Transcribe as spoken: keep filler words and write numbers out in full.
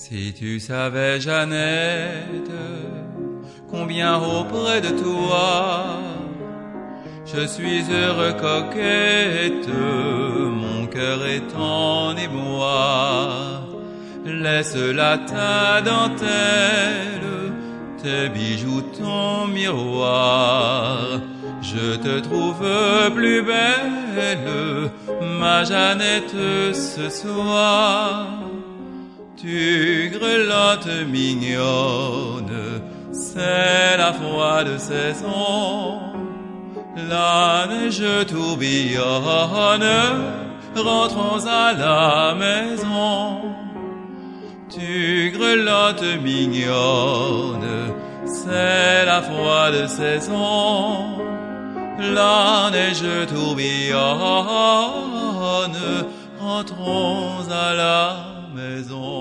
Si tu savais, Jeannette, combien auprès de toi je suis heureux coquette, mon cœur est en émoi. Laisse là ta dentelle, tes bijoux, ton miroir. Je te trouve plus belle, ma Jeannette, ce soir. Tu grelottes mignonne, c'est la froide saison. La neige tourbillonne, rentrons à la maison. Tu grelottes mignonne, c'est la froide saison. La neige tourbillonne, rentrons à la maison.